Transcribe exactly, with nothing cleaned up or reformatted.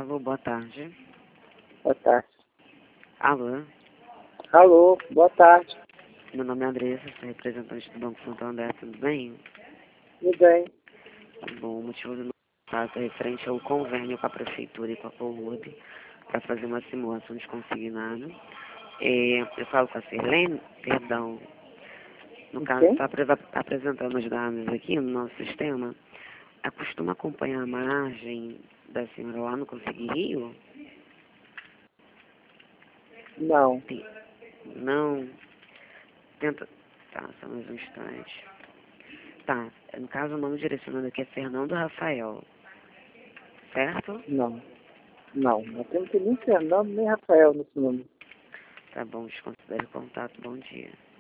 Alô, boa tarde. Boa tarde. Alô, Alô, boa tarde. meu nome é Andressa, sou representante do Banco Santander, tudo bem? Tudo bem? Bom, o motivo do meu contato é referente ao convênio com a Prefeitura e com a Colwood para fazer uma simulação de consignado. É, eu falo com a Sirlene, perdão, no caso Ok? está apresentando os dados aqui no nosso sistema. Ela costuma acompanhar a margem da senhora lá no Consegui Rio? Não. Tem- Não. Tenta. Tá, só mais um instante. Tá, no caso o nome direcionado aqui é Fernando Rafael, certo? Não. Não. Não temos nem Fernando nem Rafael nesse número. Tá bom, desconsidere o contato, bom dia.